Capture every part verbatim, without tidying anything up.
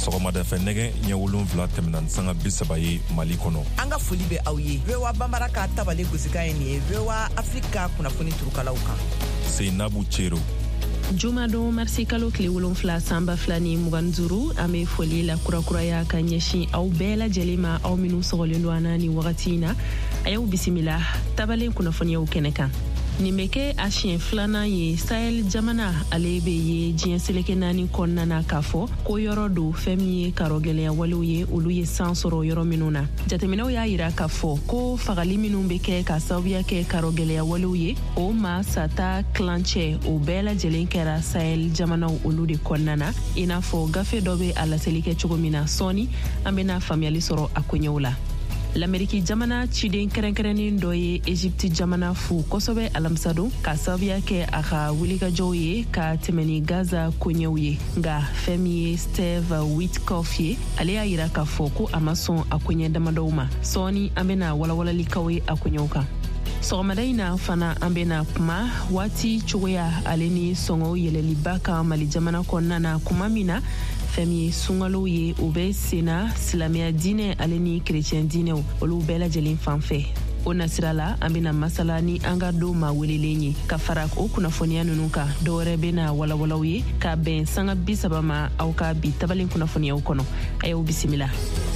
sɔgɔmada fɛ nɛgɛ ɲɛ wolonfila tɛmɛna sanga bi saba ye Mali kɔnɔ. An ka foli bɛ aw ye. V O A Bambara ka tabale gosika ye nin ye V O A Afrika kunnafoni turukalaw kan. Seinabu Cero. Jumadon marsi kalo tile wolonfila sanba fila ni mugan duuru an bɛ foli la kurakuraya ka ɲɛsin aw bɛɛ lajɛlen ma aw minnu sɔgɔlen don an na ni wagati in na. A y'aw bisimila tabalen kunnafoniyaw kɛnɛ kan. Nin bɛ kɛ a siɲɛ filanan ye Sahel jamana ale bɛ ye diɲɛ seleke naani kɔnɔna na k'a fɔ ko yɔrɔ do fɛn min ye karɔgɛlɛya walew ye olu ye san sɔrɔ yɔrɔ minnu na. Jateminɛw y'a yira k'a fɔ ko fagali minnu bɛ kɛ ka sababuya kɛ karɔgɛlɛya walew ye o ma sata kilancɛ o bɛɛ lajɛlen kɛra Sahel jamanaw olu de kɔnɔna na i n'a fɔ gafe dɔ bɛ a laseli kɛ cogo min na sɔɔni an bɛna faamuyali sɔrɔ a koɲɛw la. L'Amérique jamana ciden kɛrɛnkɛrɛnnen dɔ ye Egypte jamana fu kosɛbɛ alamisado ka sababuya kɛ a ka wulikajɔw ye ka tɛmɛ ni Gaza koɲɛw ye nka fɛn min ye Steve Witkoff ye ale y'a yira k'a fɔ ko a ma sɔn a koɲɛ damadɔw ma sɔɔni an bɛna walawalalikaw ye a koɲɛw kan. Sɔgɔmada in na fana an bɛna kuma waati cogoya ale ni sɔngɔw yɛlɛliba kan Mali jamana kɔnɔna na kuma min na fɛn min ye sunkalow ye o bɛ senna silamɛya diinɛ ale ni kerecɛn diinɛw olu bɛɛ lajɛlen fan fɛ. O nasira la an bɛna masala ni an ka don ma welelen ye ka fara o kunnafoniya ninnu kan dɔwɛrɛ bɛna walawalaw ye ka bɛn sanga bi saba ma aw ka bi tabalen kunnafoniyaw kɔnɔ a y'aw bisimila.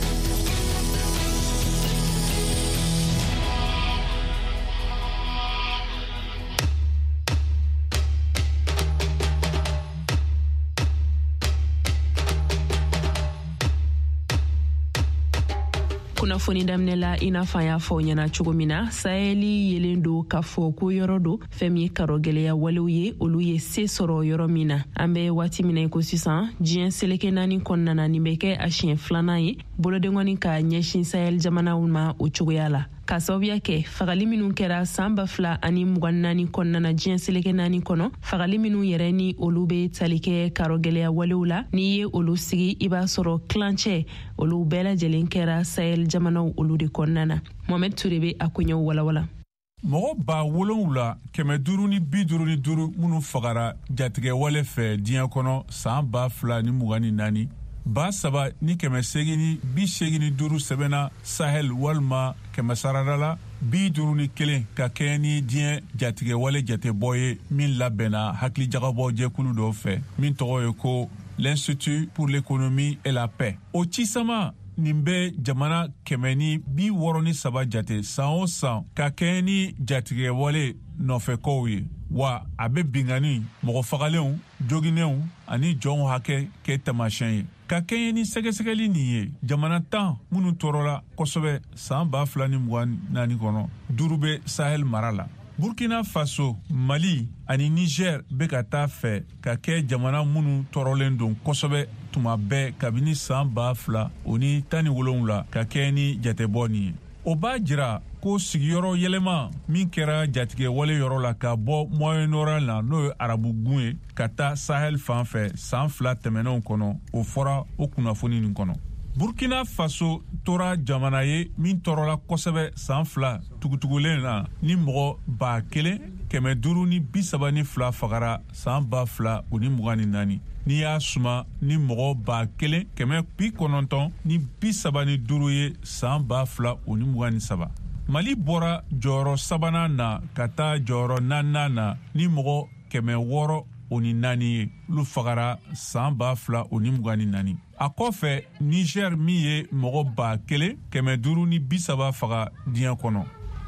Kunnafoni daminɛ la i n'a fɔ an y'a fɔ ɲɛna cogo min na Saheli yelen do k'a fɔ ko yɔrɔ do fɛn min ye karɔgɛlɛya walew ye olu ye se sɔrɔ yɔrɔ min na an bɛ waati min na i ko sisan diɲɛ seleke naani kɔnɔna na nin bɛ kɛ a siɲɛ filanan ye bolodengɔni ka ɲɛsin Sahel jamanaw ma o cogoya la ka sababuya kɛ fagali minnu kɛra san ba fila ani mugan naani kɔnɔna na diɲɛ seleke naani kɔnɔ fagali minnu yɛrɛ ni olu bɛ tali kɛ karɔgɛlɛya walew la n'i ye olu sigi i b'a sɔrɔ kilancɛ olu bɛɛ lajɛlen kɛra Sahel jamanaw olu de kɔnɔna na. Mohamed Toure bɛ a koɲɛw walawala. Mɔgɔ ba wolonwula kɛmɛ duuru ni bi duuru ni duuru minnu fagara jatigɛ wale fɛ diɲɛ kɔnɔ san ba fila ni mugan ni naani ba saba ni kɛmɛ seegin ni bi seegin ni duuru sɛbɛnna Sahel walima kɛmɛ sarada la bi duuru ni kelen ka kɛ ni diɲɛ jatigɛ wale jatebɔ ye min labɛnna hakilijagabɔ jɛkulu dɔw fɛ min tɔgɔ ye ko l'Institut pour l'économie et la paix. O cisama nin bɛ jamana kɛmɛ ni bi wɔɔrɔ ni saba jate san o san ka kɛ ni jatigɛ wale nɔfɛkɔw ye wa a bɛ bingani mɔgɔ fagalenw joginenw ani jɔnw hakɛ kɛ tamasiyɛn ye ka kɛɲɛ ni sɛgɛsɛgɛli nin ye jamana tan minnu tɔɔrɔla kosɛbɛ san ba fila ni mugan naani kɔnɔ duuru bɛ Sahel mara la. Burkina Faso, Mali ani Niger bɛ ka taa fɛ ka kɛ jamana minnu tɔɔrɔlen don kosɛbɛ tuma bɛɛ kabini san ba fila o ni tan ni wolonwula ka kɛ ni jatebɔ nin ye. O b'a jira ko sigiyɔrɔ yɛlɛma min kɛra jatigɛ wale yɔrɔ la ka bɔ Moyen-Orient la n'o ye arabu gun ye ka taa Sahel fan fɛ san fila tɛmɛnenw kɔnɔ o fɔra o kunnafoni nin kɔnɔ. Burkina Faso tora jamana ye min tɔɔrɔla kosɛbɛ san fila tugutugulen na ni mɔgɔ ba kelen kɛmɛ duuru ni bi saba ni fila fagara san ba fila o ni mugan ni naani n'i y'a suma ni mɔgɔ ba kelen kɛmɛ bi kɔnɔntɔn ni bi saba ni duuru ye san ba fila o ni mugan ni saba. Mali bɔra jɔyɔrɔ sabanan na ka taa jɔyɔrɔ naaninan na ni mɔgɔ kɛmɛ wɔɔrɔ o ni naani ye olu fagara san ba fila o ni mugan ni naani. A kɔfɛ Niger min ye mɔgɔ ba kelen kɛmɛ duuru ni bi saba faga diɲɛ kɔnɔ.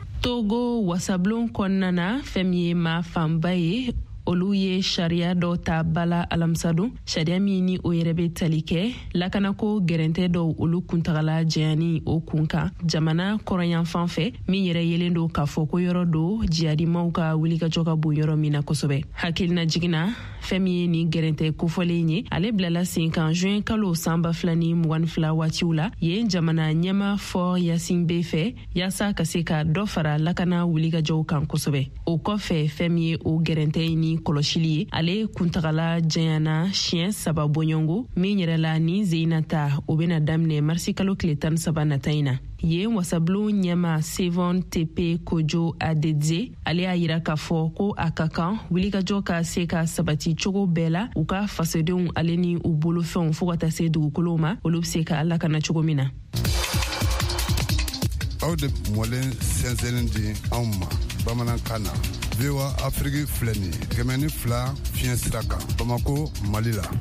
Togo wasablon kɔnɔna na fɛn min ye maa fanba ye olu ye sariya dɔ ta bala alamisado sariya min ni o yɛrɛ bɛ tali kɛ lakanako gɛrɛntɛ dɔw olu kuntagala jɛyani o kun kan jamana kɔrɔnyanfan fɛ min yɛrɛ yelen do k'a fɔ ko yɔrɔ do jihadimaw ka wulikajɔ ka bon yɔrɔ min na kosɛbɛ. Hakilina jiginna fɛn min ye ni gɛrɛntɛ kofɔlen ye ale bilala sen kan juin kalo san ba fila ni mugan ni fila waatiw la yen jamana ɲɛma fɔ Yasin bɛ fɛ yaasa ka se ka dɔ fara lakana wulikajɔw kan kosɛbɛ. O kɔfɛ fɛn min ye o gɛrɛntɛ ni kɔlɔsili ye ale kuntagala janyana siɲɛ saba bɔɲɔngo min yɛrɛ la ni zeyina ta o bena daminɛ marisi kalo tile tan ni saba nata in na. ye wasablo ɲɛma Sevon Tepe Kojo Adedze ale y'a yira k'a fɔ ko a ka kan wulikajɔ ka se ka sabati cogo bɛɛ la u ka fasodenw ale ni u bolofɛnw fɔɔ ka taa se dugukolow ma olu be se ka lakana cogo min na. aw de mɔlen sɛnsɛnnin di anw ma bamanankan na V O A Afrique filɛ nin ye kɛmɛ ni fila fiɲɛ sira kan Bamako Mali la.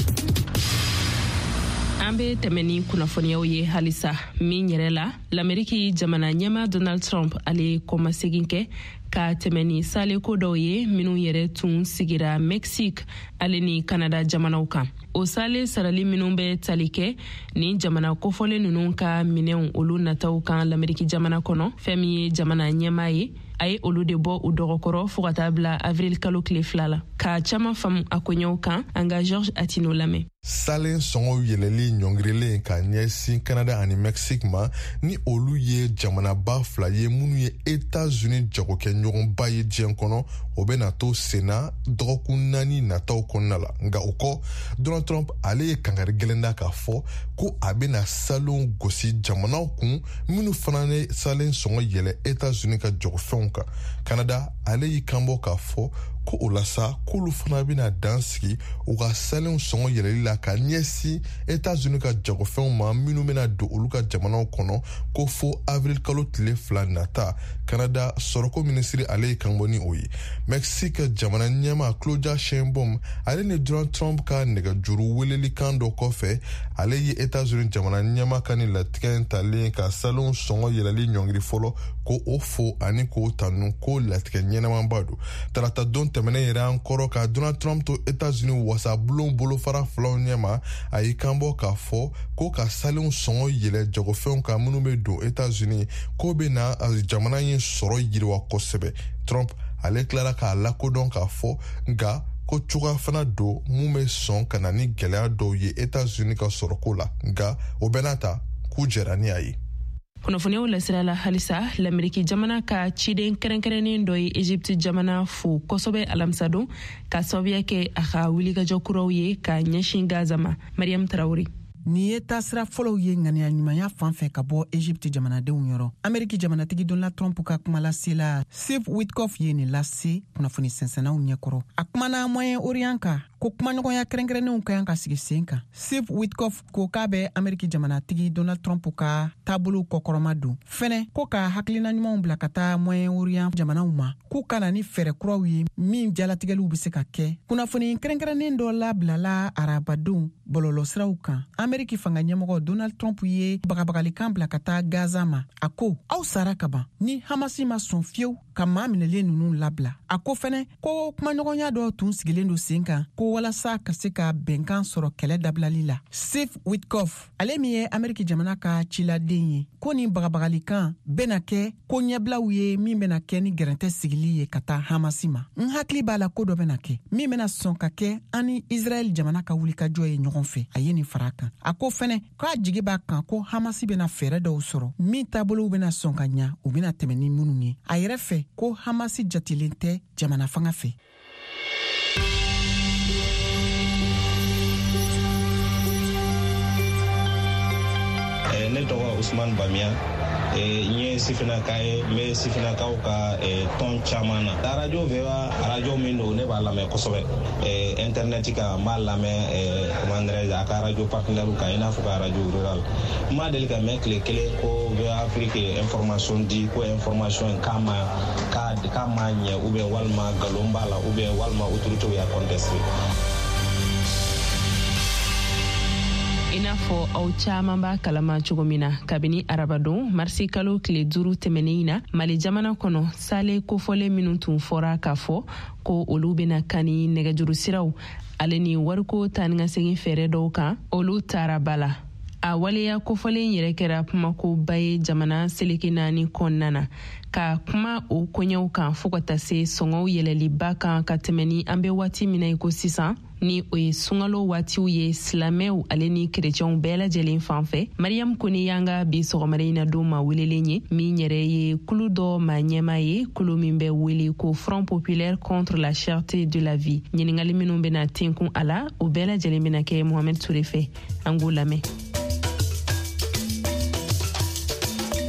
An be tɛmɛ ni kunnafoniyaw ye halisa min yɛrɛ la l'Ameriki jamana ɲɛma Donald Trump ale kɔmasegin kɛ ka tɛmɛ ni saleko dɔw ye minnu yɛrɛ tun sigira Mexique ale ni Canada jamanaw kan. O sale sarali minnu bɛ tali kɛ ni jamana kofɔlen ninnu ka minɛnw olu nataw kan l'Ameriki jamana kɔnɔ fɛn min ye jamana ɲɛma ye a ye olu de bɔ u dɔgɔkɔrɔ fɔɔ ka taa bila avril kalo tile fila la ka caman faamu a koɲɛw kan an ka George Atino lamɛn. Salen sɔngɔw yɛlɛli ɲɔngirilen ka ɲɛsin Canada ani Mexique ma ni olu ye jamanaba fila ye minnu ye États-Unis jagokɛ ɲɔgɔnba ye diɲɛ kɔnɔ o bɛ na to senna dɔgɔkun naani nataw kɔnɔna la nka o kɔ Donald Trump ale ye kankari gɛlɛn da k'a fɔ ko a bɛna salon gosi jamanaw kun minnu fana ne salen sɔngɔ yɛlɛ États-Unis ka jagofɛnw kan. Canada ale y'i kanbɔ k'a fɔ ko o la sa k'olu fana bɛna dan sigi u ka salen sɔngɔ yɛlɛli la ka ɲɛsin États-Unis ka jagofɛnw ma minnu bɛna don olu ka jamanaw kɔnɔ ko fo avril kalo tile fila nata. Canada sɔrɔko minisiri ale ye kanbɔ ni o ye. Mexique jamana ɲɛma Claudia Sheinbaum ale ni Donald Trump ka nɛgɛjuru weleli kan dɔ kɔfɛ ale ye États-Unis jamana ɲɛma ka ni latigɛ talen ka salen sɔngɔ yɛlɛli ɲɔngiri fɔlɔ ko o fo ani k'o tanu ko latigɛ ɲɛnamaba don. Tarata don tɛmɛnen yɛrɛ an kɔrɔ ka Donald Trump to États-Unis wasabulon bolofara filaw ɲɛma a y'i kanbɔ k'a fɔ ko ka salen sɔngɔ yɛlɛ jagofɛnw kan minnu bɛ don États-Unis ko bɛ na jamana ye sɔrɔ yiriwa kosɛbɛ. Trump ale tilara k'a lakodɔn k'a fɔ nka ko cogoya fana don mun bɛ sɔn ka na ni gɛlɛya dɔw ye États-Unis ka sɔrɔko la nka o bɛɛ n'a ta k'u jɛra ni a ye. kunnafoniyaw lasira la halisa l'Ameriki jamana ka ciden kɛrɛnkɛrɛnnen dɔ ye Egypte jamana fo kosɛbɛ alamisa don ka sababuya kɛ a ka wulikajɔ kuraw ye ka ɲɛsin Gaza ma. Mariam Traoré. Ni ye taasira fɔlɔw ye ŋaniya ɲumanya fan fɛ ka bɔ Egypte jamanadenw yɔrɔ. Ameriki jamanatigi Donald Trump ka kuma lasela Steve Witkoff ye nin lase kunnafoni sɛnsɛnnaw ɲɛkɔrɔ. A kumana Moyen-Orient kan ko kumaɲɔgɔnya kɛrɛnkɛrɛnnenw ka kan ka sigi sen kan. Steve Witkoff ko k'a bɛ Ameriki jamanatigi Donald Trump ka taabolo kɔkɔrɔma don. Fɛnɛ ko ka hakilina ɲumanw bila ka taa Moyen-Orient jamanaw ma k'u ka na ni fɛɛrɛ kuraw ye min jalatigɛliw bɛ se ka kɛ. Kunnafoni kɛrɛnkɛrɛnnen dɔ labilala arabadenw bɔlɔlɔsiraw kan. Ameriki fanga ɲɛmɔgɔ Donald Trump ye bagabagalikan bila ka taa Gaza ma. A ko aw sara ka ban ni Hamasi ma sɔn fiyewu ka maa minɛlen ninnu labila. A ko fɛnɛ ko kumaɲɔgɔnya dɔ tun sigilen don sen kan ko walasa ka se ka bɛnkan sɔrɔ kɛlɛ dabilali la. Steve Witkoff ale min ye Ameriki jamana ka ciladen ye ko nin bagabagalikan bɛna kɛ ko ɲɛbilaw ye min bɛna kɛ ni gɛrɛntɛ sigili ye ka taa Hamasi ma. N hakili b'a la ko dɔ bɛna kɛ min bɛna sɔn ka kɛ ani Israel jamana ka wulikajɔ ye ɲɔgɔn fɛ. A ye nin fara kan. A ko fɛnɛ k'a jigi b'a kan ko Hamasi bɛna fɛɛrɛ dɔw sɔrɔ min taabolow bɛna sɔn ka ɲa u bɛna tɛmɛ ni minnu ye. A yɛrɛ fɛ ko Hamasi jatilen tɛ jamana fanga fɛ. Ne tɔgɔ Usman Bamiya n ye sifinaka ye n bɛ sifinakaw ka tɔn caman na. Radio V O A radio min don ne b'a lamɛn kosɛbɛ internet kan n b'a lamɛn comment dirais-je a ka radio partenaire kan i n'a fɔ ka radio rural. N ma deli ka mɛn tile kelen ko V O A Afrique information di ko information k'a ma k'a ma ɲɛ ou bien walima nkalon b'a la ou bien walima autorité y'a contesté. I n'a fɔ aw caman b'a kalama cogo min na kabini arabadon marisi kalo tile duuru tɛmɛnen na Mali jamana kɔnɔ sale kofɔlen minnu tun fɔra k'a fɔ ko olu bɛna kani nɛgɛjuru siraw ale ni wariko taanikasegin fɛɛrɛ dɔw kan olu taara ba la. A waleya kofɔlen yɛrɛ kɛra kumakoba ye jamana seleke naani kɔnɔna na ka kuma o koɲɛw kan fɔɔ ka taa se sɔngɔw yɛlɛliba kan ka tɛmɛ ni an bɛ waati min na i ko sisan ni o ye sunkalo waatiw ye silamɛw ale ni kerecɛnw bɛɛ lajɛlen fan fɛ. Mariam Kone y'an ka bi sɔgɔmada in na don ma welelen ye min yɛrɛ ye kulu dɔ ma ɲɛma ye kulu min bɛ wele ko Front Populaire contre la cherté de la vie. Ɲininkali minnu bɛna tenkun a la o bɛɛ lajɛlen bɛna kɛ Mohamed Touré fɛ. An k'o lamɛn.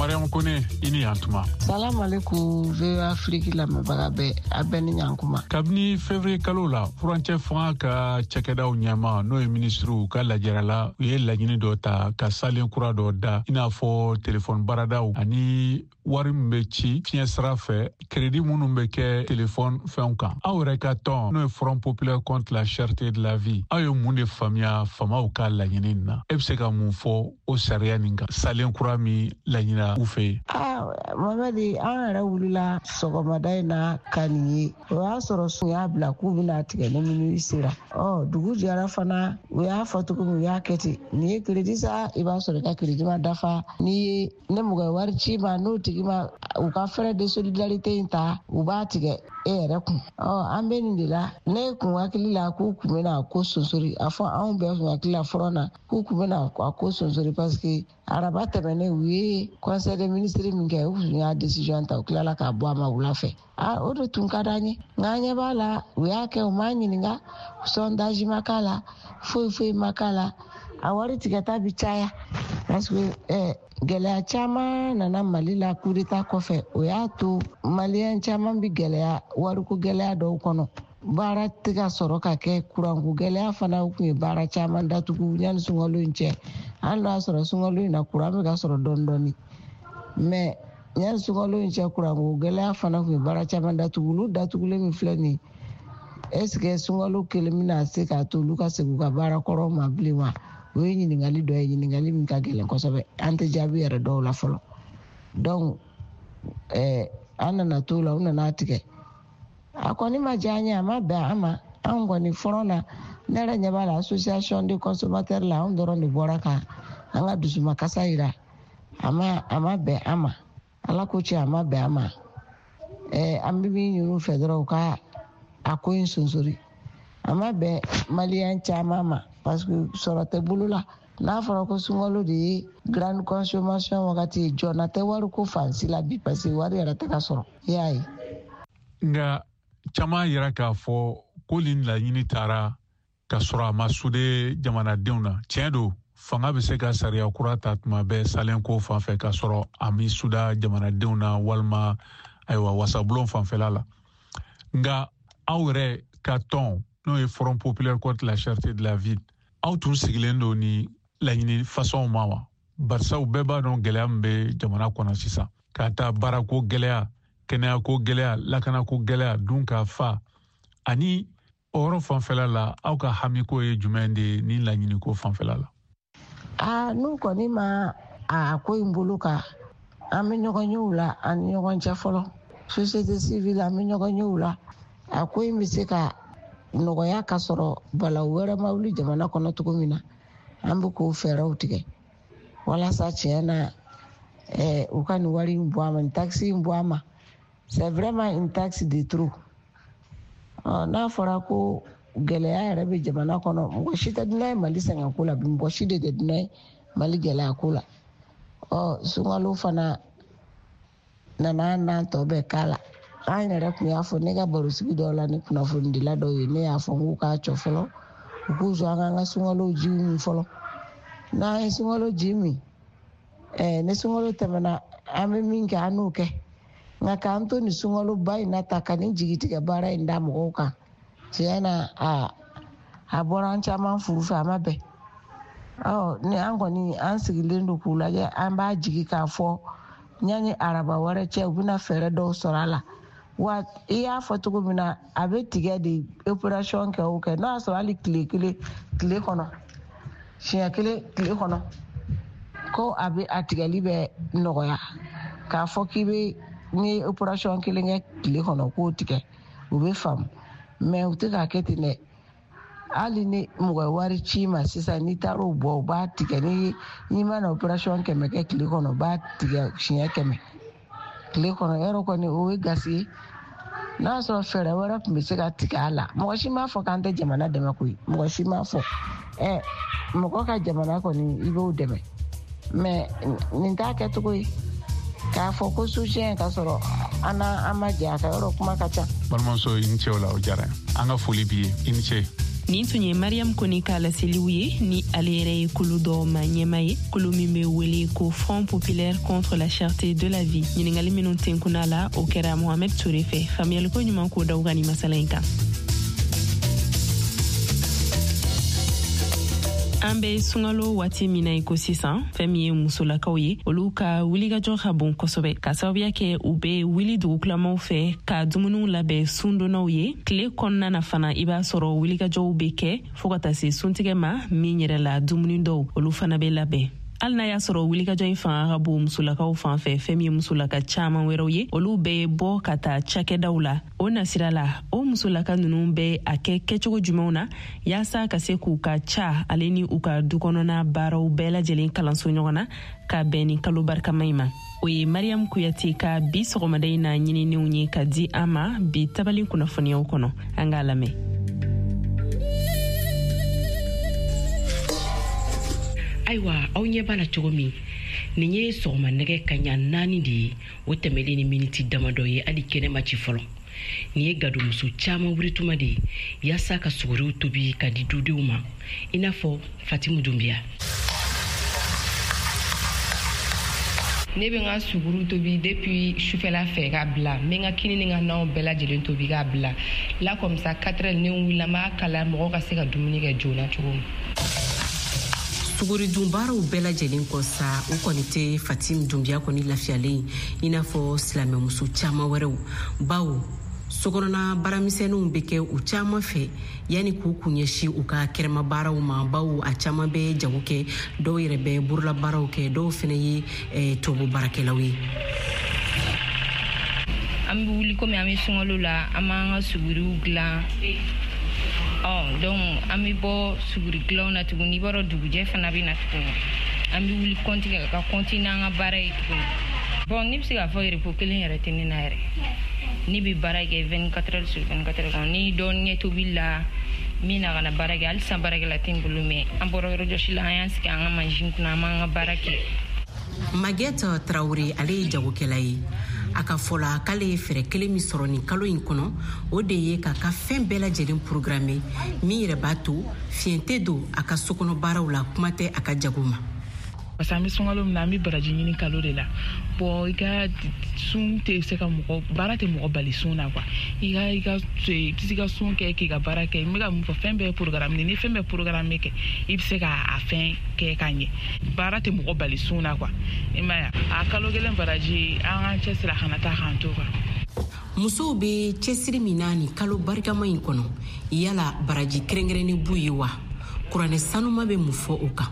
Mariam Kone ini yantuma. Salam alaikum ve Afrique la mabagabe abeni nyankuma. Kabni février kalola frontière fanga ka cɛkɛdaw ɲɛma n'o ye ministre ka lajɛra la u ye laɲini dɔ ta ka salen kura dɔ da i n'a fɔ téléphone baradaw ani wari min bɛ ci fiɲɛ sira fɛ crédit minnu bɛ kɛ téléphone fɛnw kan. Aw yɛrɛ ka tɔn n'o ye Front populaire contre la cherté de la vie aw ye mun de faamuya famaw ka laɲini na e bɛ se ka mun fɔ o sariya nin kan salen kura min laɲinira u fɛ yen. Ah Mamadi an yɛrɛ wulila sɔgɔmada in na ka nin ye o y'a sɔrɔ sun y'a bila k'u bɛna tigɛ ni minnu sera ɔ dugu jɛra fana u y'a fɔ cogo min u y'a kɛ ten nin ye crédit sa i b'a sɔrɔ i ka crédit ma dafa n'i ye ne mɔgɔ ye wari ci ma n'o tigi ma u ka frais de solidarité in ta u b'a tigɛ e yɛrɛ kun ɔ an bɛ nin de la ne kun hakili la k'u kun bɛna ko sonsori a fɔ anw bɛɛ kun hakili la fɔlɔ na k'u kun bɛna a ko sonsori parce que araba tɛmɛnen u ye conseil des ministres min kɛ u kun y'a décision ta u tilala k'a bɔ a ma wula fɛ a o de tun ka d'an ye nka an ɲɛ b'a la u y'a kɛ u m'a ɲininka sondage ma k'a la foyi foyi ma k'a la a wari tigɛta bi caya parce que eh, gɛlɛya caman nana Mali la coup d'état kɔfɛ o y'a to maliyɛn caman bi gɛlɛya wariko gɛlɛya dɔw kɔnɔ baara tɛ ka sɔrɔ ka kɛ kuranko gɛlɛya fana tun ye baara caman datugu yanni sunkalo in cɛ hali n'a sɔrɔ sunkalo in na kuran bɛ ka sɔrɔ dɔɔni dɔɔni mais yanni sunkalo in cɛ kuranko gɛlɛya fana tun ye baara caman datugu olu datugulen min filɛ nin est ce que sunkalo kelen bɛna se k'a to olu ka segin u ka baara kɔrɔw ma bilen wa o ye ɲininkali dɔ ye ɲininkali min ka gɛlɛn kosɛbɛ an tɛ jaabi yɛrɛ dɔw la fɔlɔ donc eh, an nana to la u nana tigɛ a kɔni ma diya an ye a ma bɛn an ma an kɔni fɔlɔ na ne yɛrɛ ɲɛ b'a la association de consommateurs la an dɔrɔn de bɔra ka an ka dusumakasa jira a ma a ma bɛn an ma ala ko tiɲɛ a ma bɛn an ma eh, an bɛ min ɲini u fɛ dɔrɔn u ka a ko in sonsori a ma bɛn maliyɛn caman ma parce que sɔrɔ tɛ bolo la n'a fɔra ko sunkalo de ye grande consommation wagati ye jɔna tɛ wari ko fansi la bi parce que wari yɛrɛ tɛ ka sɔrɔ i y'a ye. Nka caman yɛrɛ k'a fɔ ko nin laɲini taara ka sɔrɔ a ma sude jamanadenw na tiɲɛ don fanga bɛ se ka sariya kura ta tuma bɛɛ salen ko fan fɛ ka sɔrɔ a mi suda jamanadenw na walima ayiwa wasabulon fanfɛla la nka aw yɛrɛ ka tɔn n'o ye Front populaire contre la cherté de la vie aw tun sigilen don ni laɲini façon ma wa barisa u bɛɛ b'a dɔn gɛlɛya min bɛ jamana kɔnɔ sisan ka taa baarako gɛlɛya kɛnɛyako gɛlɛya lakanako gɛlɛya dun ka fa ani o yɔrɔ fanfɛla la aw ka hamiko ye jumɛn de ye ni laɲiniko fanfɛla la. a n'u kɔni ma a ko in bolo ka an bɛ ɲɔgɔn ye u la an ni ɲɔgɔn cɛ fɔlɔ société civile an bɛ ɲɔgɔn ye u la a ko in bɛ se ka nɔgɔya ka sɔrɔ balawu wɛrɛ ma wuli jamana kɔnɔ cogo min na an bɛ k'o fɛɛrɛw tigɛ walasa tiɲɛ na eh, u ka nin wari in bɔ a ma nin taxe in bɔ a ma c'est vraiment une taxe de trop ɔ n'a fɔra ko gɛlɛya yɛrɛ bɛ jamana kɔnɔ mɔgɔ si tɛ dunan ye Mali sɛgɛn ko la bi mɔgɔ si de tɛ dunan ye Mali gɛlɛya ko la ɔ sunkalo fana nana an n'an tɔ bɛɛ k'a la an yɛrɛ tun y'a fɔ ne ka barosigi dɔw la ni kunnafonidila dɔw ye ne y'a fɔ n k'u k'a cɔ fɔlɔ u k'u sɔn an k'an ka sunkalo jiw min fɔlɔ n'an ye sunkalo ji min ɛɛ ni sunkalo tɛmɛna an bɛ min kɛ an n'o kɛ nka k'an to nin sunkalo ba in na ta ka nin jigitigɛ baara in da mɔgɔw kan tiɲɛ na a a bɔra an caman furu fɛ a ma bɛn ɔ ni an kɔni an sigilen don k'u lajɛ an b'a jigi k'a fɔ yanni araba wɛrɛ cɛ u bɛna fɛɛrɛ dɔw sɔrɔ a la wa i y'a fɔ cogo min na a bɛ tigɛ de opération kɛ o kɛ n'o y'a sɔrɔ hali tile kelen tile kɔnɔ siɲɛ kelen tile kɔnɔ ko a bɛ a tigɛli bɛ nɔgɔya k'a fɔ k'i bɛ ni opération kelen kɛ tile kɔnɔ k'o tigɛ u bɛ faamu mɛ u tɛ k'a kɛ ten dɛ hali ni mɔgɔ wari ci ma sisan n'i taara o bɔ u b'a tigɛ ni n'i mana opération kɛmɛ kɛ tile kɔnɔ u b'a tigɛ siɲɛ kɛmɛ tile kɔnɔ yɔrɔ kɔni o ye gasi ye n'a sɔrɔ fɛɛrɛ wɛrɛ tun bɛ se ka tigɛ a la mɔgɔ si m'a fɔ k'an tɛ jamana dɛmɛ koyi mɔgɔ si m'a fɔ ɛ mɔgɔ ka jamana kɔni i b'o dɛmɛ mɛ nin t'a kɛcogo ye k'a fɔ ko soutien ka sɔrɔ an an ma jɛ a ka yɔrɔ kuma ka ca. balimamuso i ni ce o la o diyara n ye an ka foli b'i ye i ni ce. Ni tun ye Mariam Kone ka laseliw ye ni ale yɛrɛ ye kolo dɔ ma ɲɛma ye kolo min bɛ wele ko Front Populaire contre la cherté de la vie. Ɲiningali minnu tenkuna la o kɛra Mohamed Touré fɛ. Faamuyaliko ɲuman ko daw ka ni masala in kan. An bɛ sungalo waati min na i ko sisan fɛn min ye musolakaw ye olu ka wulikajɔ ka bon kosɛbɛ ka sababuya kɛ u bɛ wuli dugutilamaw fɛ ka dumuniw labɛn sundonnaw ye tile kɔnɔna na fana i b'a sɔrɔ wulikajɔw bɛ kɛ fo ka taa se suntigɛ ma min yɛrɛ la dumuni dɔw olu fana bɛ labɛn. Hali n'a y'a sɔrɔ wulikajɔ in fanga ka bon musolakaw fan fɛ fɛn min ye musolaka caman wɛrɛw ye olu bɛ bɔ ka taa cakɛdaw la o nasira la o musolaka ninnu bɛ a kɛ kɛcogo jumɛnw na yaasa ka se k'u ka ca ale ni u ka dukɔnɔna baaraw bɛɛ lajɛlen kalanso ɲɔgɔn na ka bɛn ni kalo barikama in ma. O ye Mariam Kuyate ka bi sɔgɔmada in na ɲinininw ye ka di an ma bi tabali kunnafoniyaw kɔnɔ an k'a lamɛn. Ayiwa aw ɲɛ b'a la cogo min nin ye sɔgɔma nɛgɛ kaɲa naani de ye o tɛmɛlen ni miniti damadɔ ye hali kɛnɛma ci fɔlɔ nin ye gadumuso caman wurituma de ye yaasa ka suguriw tobi ka di dudenw ma i n'a fɔ Fatimu Dunbiya. Ne bɛ n ka suguru tobi depuis sufɛla fɛ k'a bila n bɛ n ka kini ni n ka naw bɛɛ lajɛlen tobi k'a bila la comme ça quatre heures ne wulila n b'a kala mɔgɔ ka se ka dumuni kɛ joona cogo min. Suguri dunbaaraw bɛɛ lajɛlen kɔ sa u kɔni tɛ Fatimu Dunbiya kɔni lafiyalen i n'a fɔ silamɛmuso caman wɛrɛw bawo sokɔnɔna baaramisɛnninw bɛ kɛ u caman fɛ yanni k'u kun ɲɛsin u ka kɛrɛma baaraw ma bawo a caman bɛ jago kɛ dɔw yɛrɛ bɛ burula baaraw kɛ dɔw fana ye tubabu baarakɛlaw ye. An bɛ wuli komi an bɛ sunkalo la an b'an ka suguriw dilan. Oh, donc an bɛ bɔ suguri dilanw na tuguni i b'a dɔn dugujɛ fana bɛ na tuguni an bɛ wuli kɔnti ka kɔntinue an ka baara ye tuguni. Bon ne bɛ se k'a fɔ repos kelen yɛrɛ tɛ ne na yɛrɛ ne bɛ baara kɛ vingt-quatre heures sur vingt-quatre heures kɔnɔ ni dɔ ɲɛ tobili la min na ka na baara kɛ hali sisan baarakɛla tɛ n bolo mais an bɔra yɔrɔ jɔsi la an y'an sigi an ka mansin kunna an b'an ka baara kɛ. Maguette Traoré ale ye jagokɛla ye a ka fɔla k'ale ye fɛɛrɛ kelen min sɔrɔ nin kalo in kɔnɔ o de ye k'a ka fɛn bɛɛ lajɛlen programme min yɛrɛ b'a to fiɲɛ tɛ don a ka sokɔnɔ baaraw la kuma tɛ a ka jago ma. Parce que an bɛ sunkalo min na an bɛ baraji ɲini kalo de la bon i ka sun tɛ se ka mɔgɔ baara tɛ mɔgɔ bali sun na quoi i ka i ka i tɛ se ka sun kɛ k'i ka baara kɛ n bɛ ka mun fɔ fɛn bɛɛ ye programme ni fɛn bɛɛ programme kɛ i bɛ se k'a fɛn kɛ ka ɲɛ baara tɛ mɔgɔ bali sun na quoi i m'a ye a kalo kelen baraji an k'an cɛsiri a kana taa k'an to quoi. Musow bɛ cɛsiri min na nin kalo barikama in kɔnɔ yala baraji kɛrɛnkɛrɛnnen b'u ye wa kuranɛ sanuma bɛ mun fɔ o kan.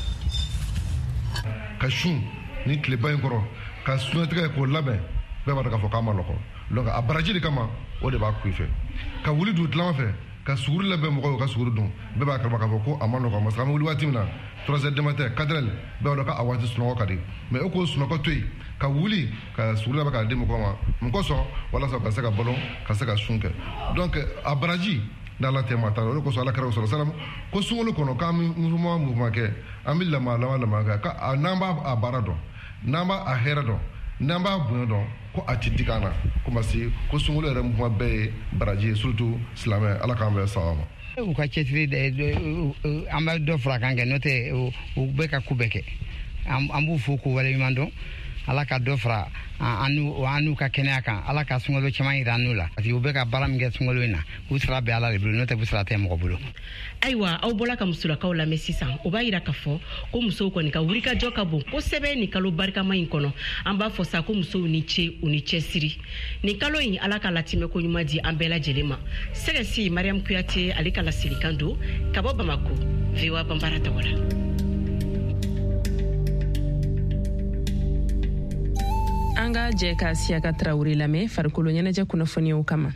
Ka sun ni tileba in kɔrɔ ka sunatigɛ k'o labɛn bɛɛ b'a dɔn k'a fɔ k'a ma nɔgɔn donc a baraji de kama o de b'a kun i fɛ ka wuli dugu tilama fɛ ka suguri labɛn mɔgɔw ka suguri dun bɛɛ b'a kalama k'a fɔ ko a ma nɔgɔn parce que an bɛ wuli waati min na trois heures du matin quatre heures bɛɛ b'a dɔn k'a waati sunɔgɔ ka di mais o k'o sunɔgɔ to yen ka wuli ka suguri labɛn k'a di mɔgɔw ma mun kosɔn walasa ka se ka balo ka se ka sun kɛ donc a baraji n'ala tɛ maa t'a la o de kosɔn ala kɛra o sɔrɔ salam ko sunkalo kɔnɔ k'an bɛ mouvement mouvement kɛ an bɛ lama lama lama kɛ ka n'an b'a a baara dɔn n'an b'a a hɛrɛ dɔn n'an b'a bonya dɔn ko a ti digi an na ko parce que ko sunkalo yɛrɛ mouvement bɛɛ ye baraji ye surtout silamɛ ala k'an bɛn sawa ma. u ka cɛsiri an bɛ dɔ fara kan kɛ n'o tɛ u bɛɛ ka ko bɛɛ kɛ an b'u fo ko waleɲuman dɔn ala ka dɔ fara an n'u ka kɛnɛya kan ala ka sunkalo caman yira an n'u la parce que u bɛ ka baara min kɛ sunkalo in na u sira bɛ ala de bolo n'o tɛ u sira tɛ mɔgɔ bolo. Ayiwa aw bɔla ka musolakaw lamɛn sisan o b'a yira k'a fɔ ko musow kɔni ka wulikajɔ ka bon kosɛbɛ nin kalo barikama in kɔnɔ an b'a fɔ sa ko musow ni ce u ni cɛsiri nin kalo in ala ka latimɛ ko ɲuman di an bɛɛ lajɛlen ma sɛgɛsi Mariam Kuyate ale ka lasirikan don ka bɔ Bamako V O A Banbara Tawala. An ka jɛ ka Siyaka Traoré lamɛn farikolo ɲɛnajɛ kunnafoniyaw kama.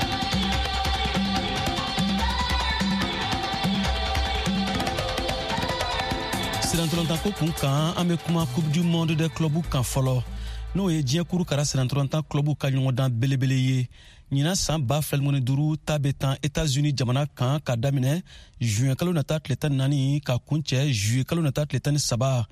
Sirantorontan ko kun kan an bɛ kuma Coupe du Monde des clubs kan fɔlɔ n'o ye diɲɛ kuru kara sirantorontan club ka ɲɔgɔndan belebele ye ɲina san ba fila ni duuru ta bɛ tan États-Unis jamana kan ka daminɛ juin kalo nata tile tan ni naani ka kuncɛ juillet kalo nata tile tan ni saba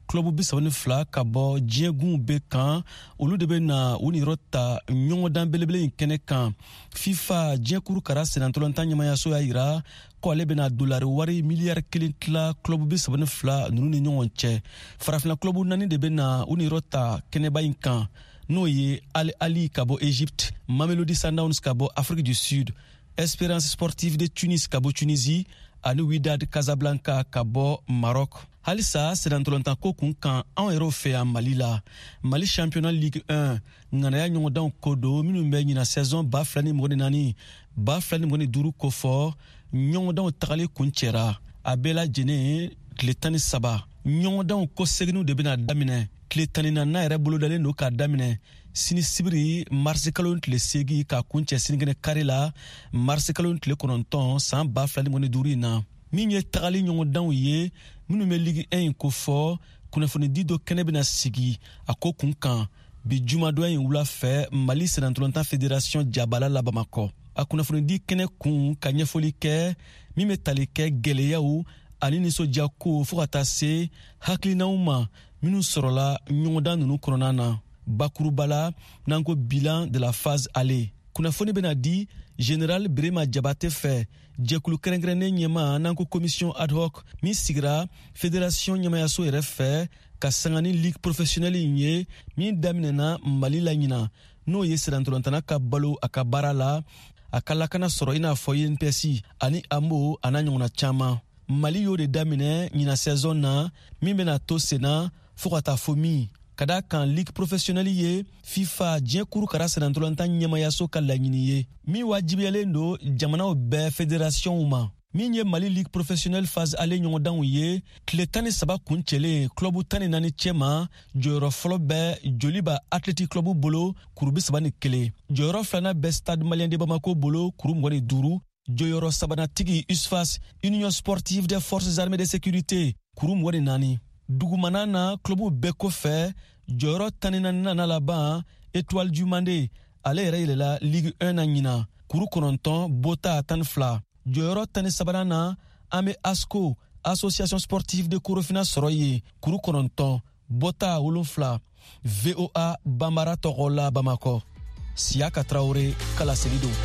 club bi sabani fila ka bɔ diɲɛ gun bɛɛ kan olu de bɛ na u niyɔrɔ ta ɲɔgɔndan belebele in kɛnɛ kan fifa diɲɛ kuru kara senatɔlɔntan ɲɛmayaso y'a yira ko ale bɛna dolari wari miliyari kelen tila club bi sabani fila ninnu ni ɲɔgɔn cɛ farafina club naani de bɛ na u niyɔrɔ ta kɛnɛba in kan n'o ye Al Ali ka bɔ Egypte, Mamelodi Sundowns ka bɔ Afrique du Sud, Espérance Sportive de Tunis ka bɔ Tunisie ani Wydad Casablanca ka bɔ Maroc. Halisa sedantolontan ko kun kan anw yɛrɛw fɛ yan Mali la. Mali championnat Ligue un ŋanaya ɲɔgɔndanw ko do minnu bɛ ɲina saison ba fila ni mɔgɔ ni naani ba fila ni mɔgɔ ni duuru ko fɔ ɲɔgɔndanw tagali kun cɛra a bɛɛ lajɛlen tile tan ni saba ɲɔgɔndanw ko seginw de bɛna daminɛ tile tan ni naaninan yɛrɛ bolodalen do k'a daminɛ sini sibiri marisi kalo tile segi ka kun cɛ sinikɛnɛ kari la marisi kalo tile kɔnɔntɔn san ba fila ni mɔgɔ ni duuru in na min ye tagali ɲɔgɔndanw ye minnu bɛ Ligue un in ko fɔ kunnafonidi dɔ kɛnɛ bɛna sigi a ko kun kan bi jumadonya in wula fɛ Mali senatɔlɔntan fédération jabala la Bamakɔ a kunnafonidi kɛnɛ kun ka ɲɛfɔli kɛ min bɛ tali kɛ gɛlɛyaw ani nisɔndiya ko fo ka taa se hakilinaw ma minnu sɔrɔla ɲɔgɔndan ninnu kɔnɔna na bakuruba la n'an ko bilan de la phase aller kunnafoni bɛna di général Birema Jabate fɛ jɛkulu kɛrɛnkɛrɛnnen ɲɛma n'an ko commission ad hoc min sigira fédération ɲɛmayaso yɛrɛ fɛ ka sanga ni ligue professionnelle in ye min daminɛna Mali la ɲina n'o ye sedantɔlɔntana ka balo a ka baara la a ka lakana sɔrɔ i n'a fɔ U N P S ani A M O a n'a ɲɔgɔnna caman Mali y'o de daminɛ ɲina saison na min bɛna to senna fo ka taa fo min ka da kan ligue professionnelle ye FIFA diɲɛ kuru kara senatɔlɔntan ɲɛmayaso ka laɲini ye min wajibiyalen do jamanaw bɛɛ fédérationw ma min ye Mali ligue professionnelle phase aller ɲɔgɔndanw ye tile tan ni saba kun cɛlen club tan ni naani cɛma jɔyɔrɔ fɔlɔ bɛ joli ba athletic club bolo kuru bi saba ni kelen jɔyɔrɔ filanan bɛ stade malien de Bamako bolo kuru mugan ni duuru jɔyɔrɔ sabanatigi U S F A S Union sportive des forces armées de sécurité kuru mugan ni naani dugumana na club bɛɛ kɔfɛ jɔyɔrɔ tan ni naaninan laban Étoile du Mandé ale yɛrɛ yɛlɛla Ligue un na ɲina kuru kɔnɔntɔn Bota tan ni fila jɔyɔrɔ tan ni sabanan na an bɛ ASCO Association sportive de Korofina sɔrɔ ye kuru kɔnɔntɔn Bota wolonfila V O A Bambara tɔgɔ la Bamakɔ Siaka Traoré kala seli don.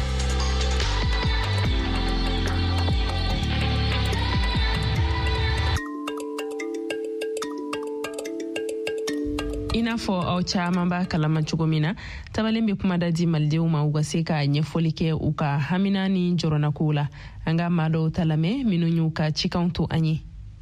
I n'a fɔ aw caman b'a kalama cogo min na tabalen bɛ kuma da di malidenw ma u ka se ka ɲɛfɔli kɛ u ka hamina ni jɔrɔnakow la an ka maa dɔw ta lamɛn minnu y'u ka cikanw to an ye.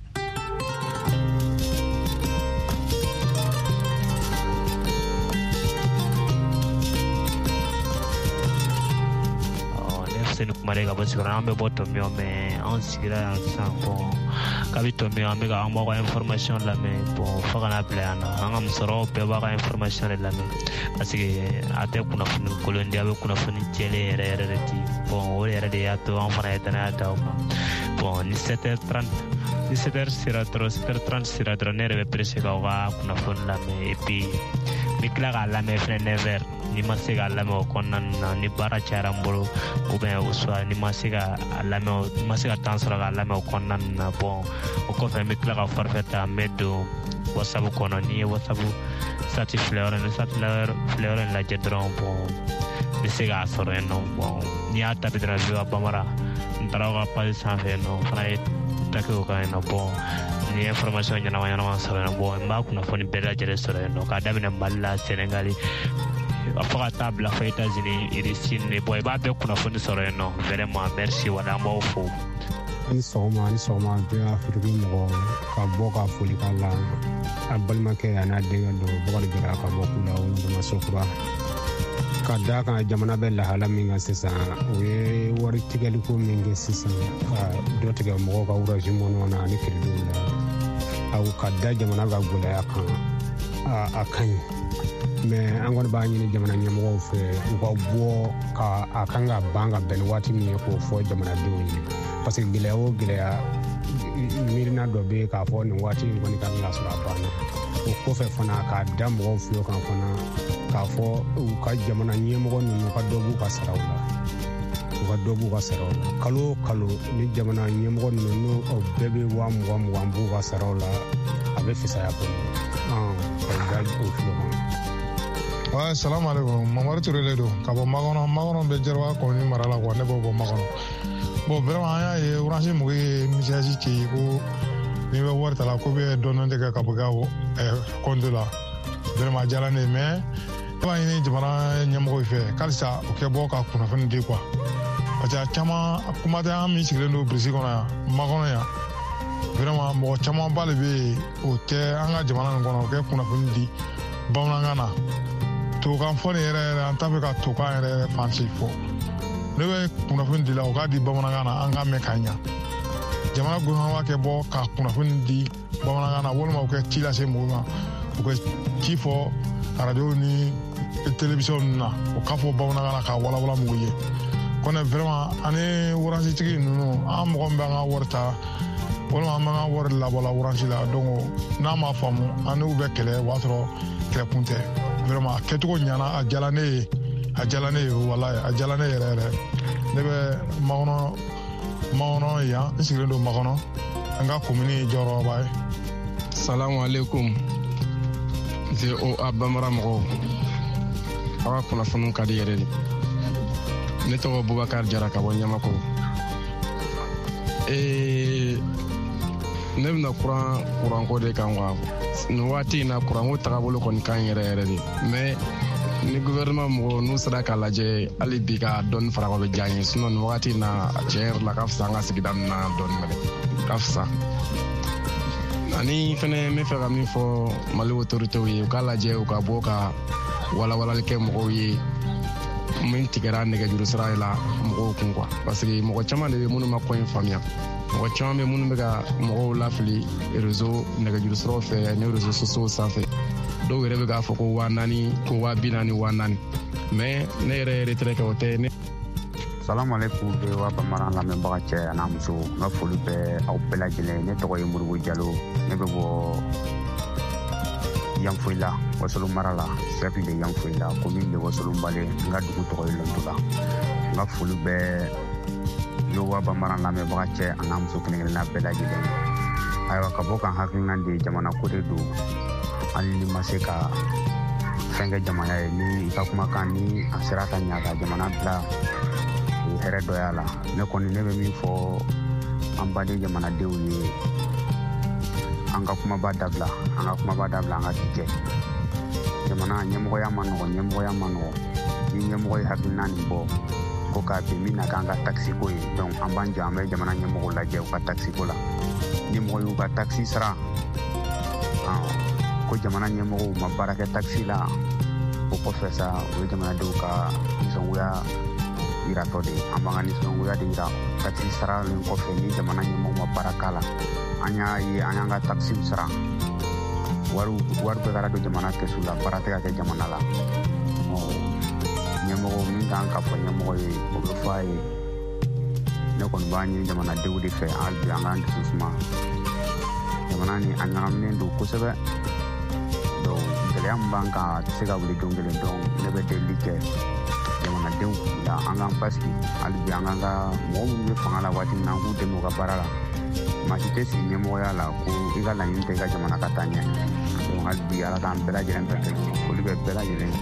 ni kuma de ka bɔ sigiyɔrɔ an bɛ bɔ Tomio mais an sigira yan sisan bon kabi Tomio an bɛ ka an b'aw ka information lamɛn bon fo ka n'a bila yan nɔ an ka musokɔrɔbaw bɛɛ b'a ka information de lamɛn parce que a tɛ kunnafoni kolon di a bɛ kunnafoni jɛlen yɛrɛ yɛrɛ de di bon o de yɛrɛ de y'a to an fana ye danaya da o kan bon ni sept heures trente ni sept heures sera dɔrɔn sept heures trente sera dɔrɔn ne yɛrɛ bɛ pressé k'aw ka kunnafoni lamɛn et puis n bɛ tila k'a lamɛn fɛnɛ neuf heures ni ma se k'a lamɛn o kɔnɔna na ni baara cayara n bolo ou bien o soit ni ma se ka a lamɛn ni ma se ka temps sɔrɔ k'a lamɛn o kɔnɔna na bon o kɔfɛ n bɛ tila ka forfait ta n bɛ don whatsapp kɔnɔ ni ye whatsapp sati filɛ yɔrɔ ni sati filɛ yɔrɔ in lajɛ dɔrɔn bon n bɛ se k'a sɔrɔ yen nɔ bon n'i y'a tabi dɔrɔn V O A Bambara n taara aw ka page sanfɛ yen nɔ n fana ye take o kan yen nɔ bon ni information ɲɛnama ɲɛnama sɔrɔ yen nɔ bon n b'a kunnafoni bɛɛ lajɛlen sɔrɔ yen nɔ k'a daminɛ Mali la Sénégal fo ka taa bila fo États-Unis Russie ne bon i b'a bɛɛ kunnafoni sɔrɔ yen nɔ vraiment merci wala an b'aw fo. Ni sɔgɔma ni sɔgɔma bɛɛ Afiriki mɔgɔ ka bɔ ka foli k'a la a balimakɛ a n'a denkɛ dɔ Bukari Jara ka bɔ k'u la o nana Sokura ka da kan jamana bɛ lahala min kan sisan o ye wari tigɛli ko min kɛ sisan ka dɔ tigɛ mɔgɔw ka wuraji mɔnɔ na ani kiriliw la aw ka da jamana ka gɛlɛya kan a ka ɲi mais an kɔni b'a ɲini jamana ɲɛmɔgɔw fɛ u ka bɔ ka a kan ka ban ka bɛn ni waati min ye k'o fɔ jamanadenw ye parce que gɛlɛya o gɛlɛya miirina dɔ bɛ k'a fɔ nin waati in kɔni kan ka sɔrɔ a banna o kɔfɛ fana k'a da mɔgɔw fiye kan fana k'a fɔ u ka jamana ɲɛmɔgɔ ninnu ka dɔ b'u ka saraw la u ka dɔ b'u ka saraw la kalo o kalo ni jamana ɲɛmɔgɔ ninnu n'o bɛɛ bɛ wa mugan mugan b'u ka saraw la a bɛ fisaya ko ka da o filo kɔnɔ. Ouais, salam alaikum. Mamadu Touré le don ka bɔ Makɔnɔ. Makɔnɔ bɛ Jɛrɛwa kɔni mara la quoi, ne b'o bɔ Makɔnɔ. Bon vraiment an y'a ye Orange mɔgɔw ye message ci ko ni bɛ wari ta la ko bɛ dɔɔni dɔɔni kɛ ka bɔ ka compte la. Vraiment a diyara ne ye mais ne b'a ɲini jamana ɲɛmɔgɔw fɛ halisa o kɛ bɔ ka kunnafoni di quoi. Parce que a caman kuma tɛ an min sigilen don Brousse kɔnɔ yan, Makɔnɔ yan. Vraiment mɔgɔ caman ba de bɛ yen o tɛ an ka jamana nin kɔnɔ o kɛ kunnafoni di bamanankan na. Tokan fɔ nin yɛrɛ yɛrɛ an t'a fɛ ka tokan yɛrɛ yɛrɛ fansi fɔ. Ne bɛ kunnafoni di la o k'a di bamanankan na an k'a mɛn ka ɲa. Jamana gouvernement b'a kɛ bɔ ka kunnafoni di bamanankan na walima u kɛ ci lase mɔgɔw ma u kɛ ci fɔ radio ni télévision ninnu na o k'a fɔ bamanankan na k'a walawala mɔgɔw ye. Kɔnɛ vraiment ani Orange tigi ninnu an mɔgɔ min b'an ka wari ta walima an b'an ka wari labɔ la Orange la donc n'a ma faamu an n'u bɛ kɛlɛ o b'a sɔrɔ kɛlɛkun tɛ. Vraiment a kɛcogo ɲana a diyala ne ye a diyala ne ye walayi a diyala ne yɛrɛ yɛrɛ ne bɛ Makɔnɔ Makɔnɔ yan n sigilen don Makɔnɔ an ka commune jɔyɔrɔba ye. Salamu alaikum V O A Bambara mɔgɔw aw ka kunnafoniw ka di yɛrɛ de. Ne tɔgɔ Bubakari Jara ka bɔ Ɲamako. Ee ne bɛna kuran kuranko de kan wa nin waati in na kuranko tagabolo kɔni kan yɛrɛ yɛrɛ de mais ni gouvernement mɔgɔw n'u sera k'a lajɛ hali bi ka dɔɔni fara o bɛ diya n ye sinon nin wagati in na tiɲɛ yɛrɛ la ka fisa an ka sigida ninnu na dɔɔni mɛnɛ ka fisa. Ani fɛnɛ n bɛ fɛ ka min fɔ Mali autorités ye u k'a lajɛ u ka bɔ ka walawalali kɛ mɔgɔw ye min tigɛra nɛgɛjuru sira la mɔgɔw kun quoi parce que mɔgɔ caman de bɛ minnu ma ko in faamuya. Mɔgɔ caman bɛ minnu bɛ ka mɔgɔw lafili réseau nɛgɛjuru siraw fɛ ani réseaux sociaux sanfɛ. Dɔw yɛrɛ bɛ k'a fɔ ko waa naani ko waa bi naani waa naani mais ne yɛrɛ retrait kɛ o tɛ ne. Salamu alaikum V O A Bambara lamɛnbaga cɛ n'a muso n ka foli bɛ aw bɛɛ lajɛlen ne tɔgɔ ye Modibo Jalo ne bɛ bɔ Yanfoyila Wasolo mara la chef de Yanfoyila commune de Wasolo Mbale n ka dugu tɔgɔ ye Lontola n ka foli bɛ V O A Bambara lamɛnbaga cɛ a n'a muso kelen-kelenna bɛɛ lajɛlen ayiwa ka bɔ kan hakilina de jamana ko de don hali ni ma se ka fɛn kɛ jamana ye ni i ka kumakan ni a sera ka ɲa ka jamana bila hɛrɛ dɔ y'a la ne kɔni ne bɛ min fɔ an baden jamanadenw ye an ka kumaba dabila an ka kumaba dabila an ka ti kɛ jamana ɲɛmɔgɔya ma nɔgɔ ɲɛmɔgɔya ma nɔgɔ ni ɲɛmɔgɔ ye hakilina nin bɔ ko k'a bin min na k'an ka taxi ko ye donc an b'an jɔ an bɛ jamana ɲɛmɔgɔw lajɛ u ka taxi ko la ni mɔgɔ y'u ka taxi sara ko jamana ɲɛmɔgɔw ma baara kɛ taxi la o kɔfɛ sa o ye jamanadenw ka nisɔngoya yiratɔ de an b'an ka nisɔngoya de yira taxi saralen kɔfɛ ni jamana ɲɛmɔgɔw ma baara k'a la an y'a ye an y'an ka taxiw sara wari wari bɛɛ ka don jamana kɛsu la baara tɛ ka kɛ jamana la ɲɛmɔgɔ min kan ka fɔ ɲɛmɔgɔ ye o bɛ fɔ a ye ne kɔni b'a ɲini jamanadenw de fɛ hali bi an k'an dusu suma jamana ni a ɲagaminen don kosɛbɛ donc gɛlɛya min b'an kan a tɛ se ka wuli don kelen donc ne bɛ delili kɛ jamanadenw la an k'an basigi hali bi an k'an ka mɔgɔ minnu bɛ fanga la waati min na an k'u dɛmɛ u ka baara la maa si tɛ sigi ɲɛmɔgɔya la ko i ka laɲini tɛ i ka jamana ka taa ɲɛ donc hali bi ala k'an bɛɛ lajɛlen bɛɛ kɛ foli bɛ bɛɛ lajɛlen.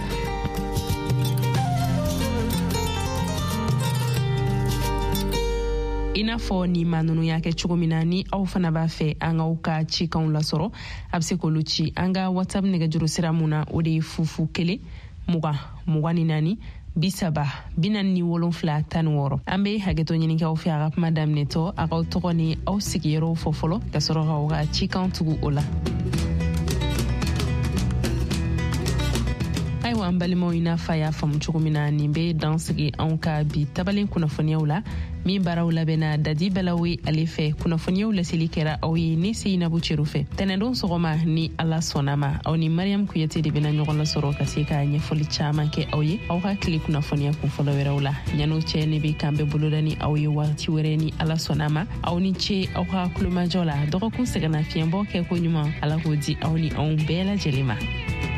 I n'a fɔ ni maa ninnu y'a kɛ cogo min na ni aw fana b'a fɛ an k'aw ka cikanw lasɔrɔ a bɛ se k'olu ci an ka whatsapp nɛgɛjuru sira mun na o de ye fufu kelen mugan mugan ni naani bi saba bi naani ni wolonfila tan ni wɔɔrɔ an bɛ hakɛto ɲini k'aw fɛ a ka kuma daminɛtɔ a k'aw tɔgɔ ni aw sigiyɔrɔw fɔ fɔlɔ ka sɔrɔ k'aw ka cikanw tugu o la. ayiwa an balimaw i n'a fɔ a y'a faamu cogo min na nin bɛ dansigi anw ka bi tabalen kunnafoniyaw la min baaraw labɛnna dadi balaw ye ale fɛ kunnafoniyaw laseli kɛra aw ye ne seyinabu cɛru fɛ tɛnɛndon sɔgɔma ni ala sɔnna ma aw ni mariam kuyate de bɛna ɲɔgɔn lasɔrɔ ka se ka ɲɛfɔli caman kɛ aw ye aw ka tile kunnafoniya kunfɔlɔ wɛrɛw la ɲan'o cɛ ne bɛ kan bɛ boloda ni aw ye waati wɛrɛ ni ala sɔnna ma aw ni ce aw ka kulomajɔ la dɔgɔkun sɛgɛnna fiɲɛbɔ kɛ ko ɲuman ala k'o di aw ni anw bɛɛ lajɛlen ma.